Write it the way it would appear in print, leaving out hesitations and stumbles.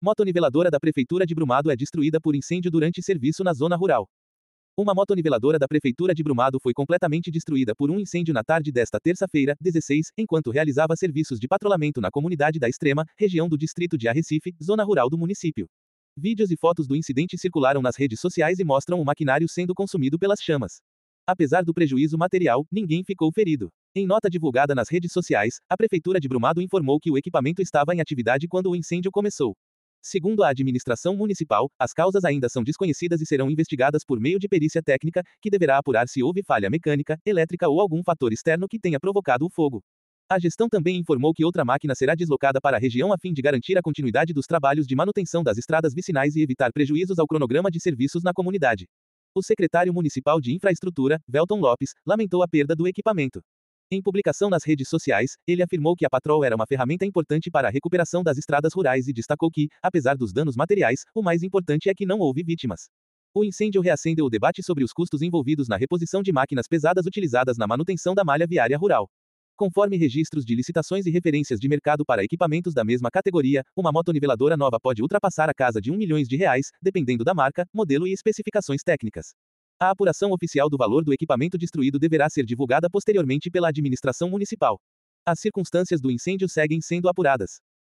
Motoniveladora da Prefeitura de Brumado é destruída por incêndio durante serviço na zona rural. Uma motoniveladora da Prefeitura de Brumado foi completamente destruída por um incêndio na tarde desta terça-feira, 16, enquanto realizava serviços de patrulhamento na comunidade da Extrema, região do distrito de Arrecife, zona rural do município. Vídeos e fotos do incidente circularam nas redes sociais e mostram o maquinário sendo consumido pelas chamas. Apesar do prejuízo material, ninguém ficou ferido. Em nota divulgada nas redes sociais, a Prefeitura de Brumado informou que o equipamento estava em atividade quando o incêndio começou. Segundo a administração municipal, as causas ainda são desconhecidas e serão investigadas por meio de perícia técnica, que deverá apurar se houve falha mecânica, elétrica ou algum fator externo que tenha provocado o fogo. A gestão também informou que outra máquina será deslocada para a região a fim de garantir a continuidade dos trabalhos de manutenção das estradas vicinais e evitar prejuízos ao cronograma de serviços na comunidade. O secretário municipal de Infraestrutura, Velton Lopes, lamentou a perda do equipamento. Em publicação nas redes sociais, ele afirmou que a Patrol era uma ferramenta importante para a recuperação das estradas rurais e destacou que, apesar dos danos materiais, o mais importante é que não houve vítimas. O incêndio reacendeu o debate sobre os custos envolvidos na reposição de máquinas pesadas utilizadas na manutenção da malha viária rural. Conforme registros de licitações e referências de mercado para equipamentos da mesma categoria, uma motoniveladora nova pode ultrapassar a casa de R$ 1 milhão, dependendo da marca, modelo e especificações técnicas. A apuração oficial do valor do equipamento destruído deverá ser divulgada posteriormente pela administração municipal. As circunstâncias do incêndio seguem sendo apuradas.